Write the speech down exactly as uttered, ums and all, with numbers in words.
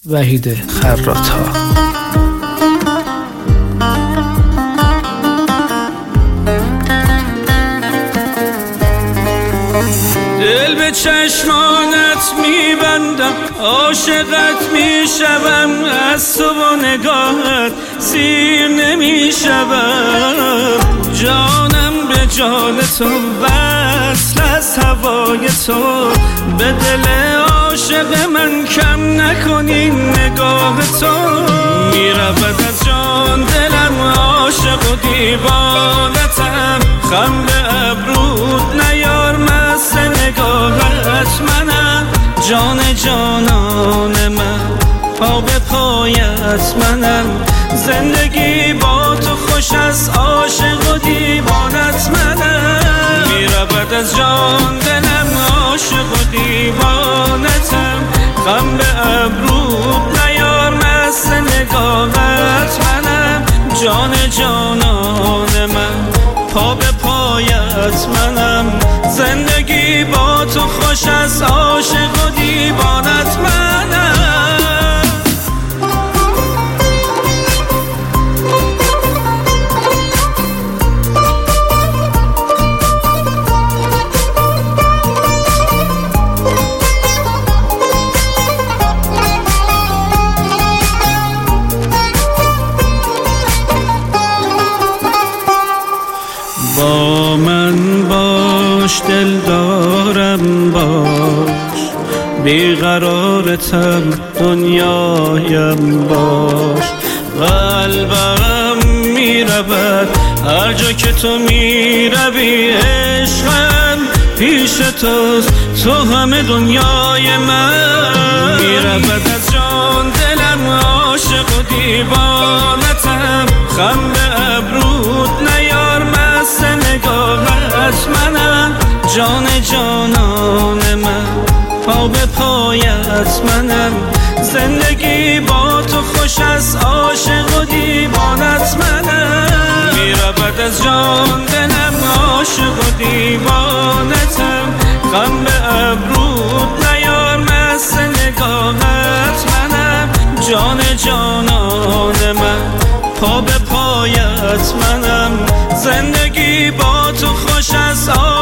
وحید خراط‌ها. دل به چشمانت میبندم، عاشقت میشوم، از تو و نگاهت سیر نمیشوم. جانم به جان تو، وصل از هوای تو، به دل عاشق من کم نکنی نگاه تو. میرود از جان دلم، عاشق و دیوانتم، خم به ابرود نیار مست نگاهت منم. جان جانان من، پا به پایت منم، زندگی با تو خوش از عاشق و دیوانت منم. میرود از جان دلم، عاشق و دیوانتم، غم به ابرود نیار مست نگاهت منم. جان جانان من، پا به پایت منم، زندگی با تو خوش از عاشق و دیوانت منم. با من باش، دل دارم باش، بیقرارتم دنیایم باش. قلبم میرود هر جا که تو میروی، عشقم پیش توست، تو همه دنیای من. میرود از جان دلم، عاشق و دیوانتم، خم به ابرود نیار مست نگاهت منم. جان جانان من، پا به پایت منم، زندگی با تو خوش از عاشق و دیوانت منم. میرود از جان دلم، عاشق و دیوانتم، غم به ابرود نیار مست نگاهت منم. جان جانان من، پا به پایت منم، زندگی با تو خوش از